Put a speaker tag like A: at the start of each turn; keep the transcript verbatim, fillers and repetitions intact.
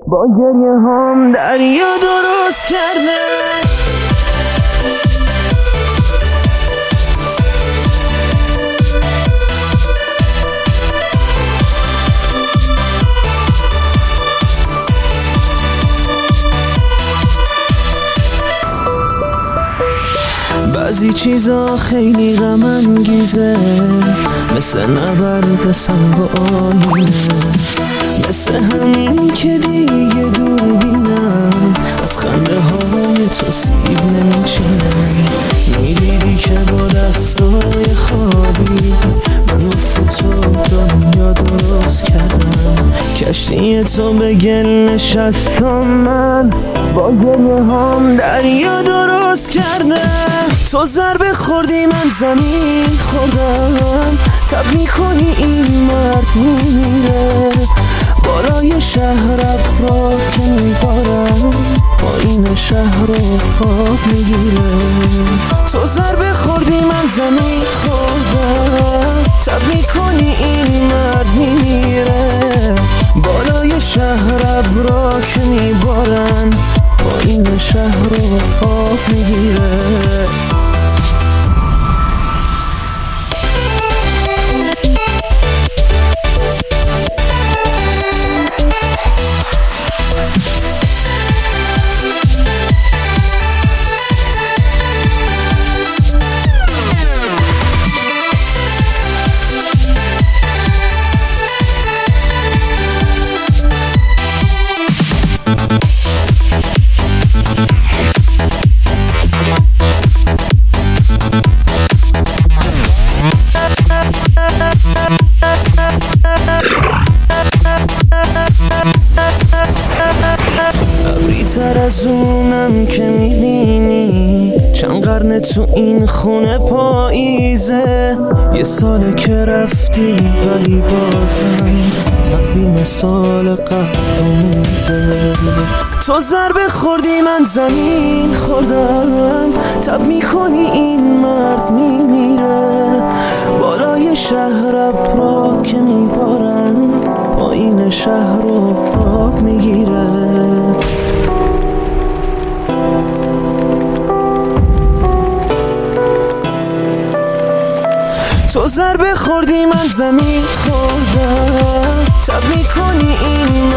A: با گریه هم دریا درست کرده. بعضی چیزا خیلی غم انگیزه، مثل نبرد سنگ و آینه، مثل همین که دیگه دور بینم از خنده های تو سیب نمیچینه. میدیدی که با دستای خالی من واسه تو دنیا درست کردم. کشتی تو به گل نشستم، من با گریه هم دریا درست کرده. تو ضربه خوردی من زمین خوردم، تب میکنی این مرد میمیره. بالای شهر ابرا که میبارم، پایین شهر رو پاک میگیره. تو ضربه خوردی من زمین خوردم، تب میکنی این مرد میمیره. بالای شهر ابرا که میبارن، پایین شهر رو پاک میگیره. تر از اونم که میبینی، چند قرن تو این خونه پاییزه. یه ساله که رفتی ولی بازم تقویم سال قبل میزه. تو ضربه خوردی من زمین خوردم، تب میکنی این مرد میمیره. بالای شهر ابرا که میبارن، پایین شهر رو پاک میگیره. تو ضربه خوردی من زمین خوردم، تب میکنی این